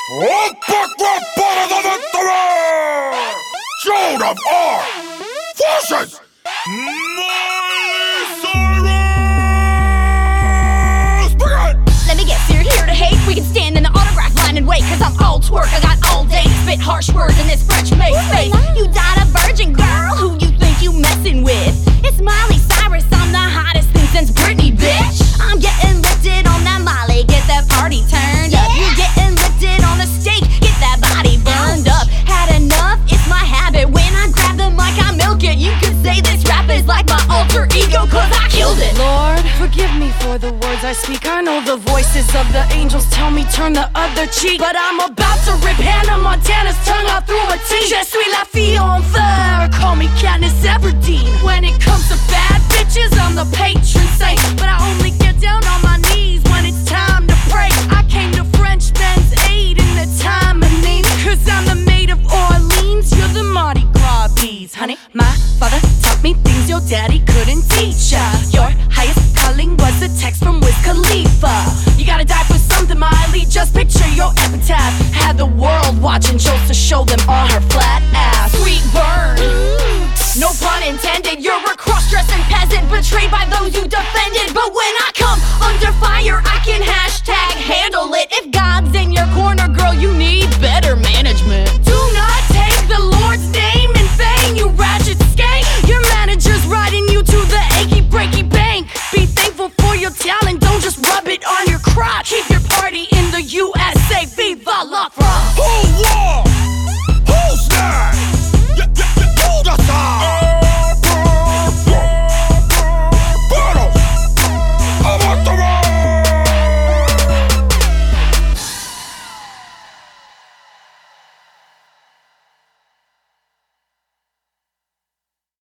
Children of our forces! Let me guess, you're here to hate? We can stand in the autograph line and wait, cause I'm all twerk, I got all day. Spit harsh words in this French maid face. You died a virgin, girl, who you think you messin' with? It's Miley Cyrus, I'm the hottest thing since Britney, bitch. I'm getting lifted on that Molly, get that party turned up. You getting lifted on a steak, get that body burned up. Had enough, it's my habit, when I grab the mic I milk it. You could say this rap is like my alter ego, cause I killed it. Lord, forgive me for the words I speak. I know the voices of the angels tell me turn the other cheek, but I'm about to rip Hannah Montana's tongue out through a teeth. Je suis la fille en feu, call me Katniss Everdeen. When it comes to bad bitches, I'm the patron saint, but I only get down on my knees when it's time to pray. I came to French Ben's aid in the time of need, cause I'm the maid of Orleans, you're the Mardi Gras bees. Honey, my father taught me things your daddy couldn't teach ya. Your highest calling was a text from Wiz Khalifa. You gotta die for something, Miley, just picture your epitaph. Had the world watching just to show them all her flat ass. Sweet burn, no pun intended. You're a cross-dressing peasant betrayed by those you defended. But when I come under fire, I can